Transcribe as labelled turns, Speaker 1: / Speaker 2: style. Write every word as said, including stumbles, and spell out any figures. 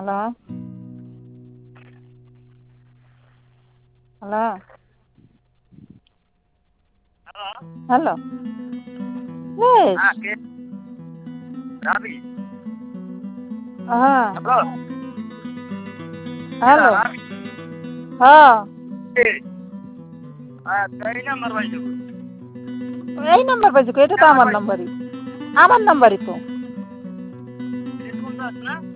Speaker 1: hello hello hello
Speaker 2: ఆ,
Speaker 1: ఏష్
Speaker 2: కే రాబి
Speaker 1: ఆ
Speaker 2: హలో केरा
Speaker 1: हेलो
Speaker 2: राबी
Speaker 1: हाँ
Speaker 2: आ कई नंबर बाजू
Speaker 1: यही नंबर पे जो कहते तो
Speaker 2: नंबर
Speaker 1: आमान
Speaker 2: बाजू
Speaker 1: नंबर ही आमान नंबर ही तो
Speaker 2: कौन सा ना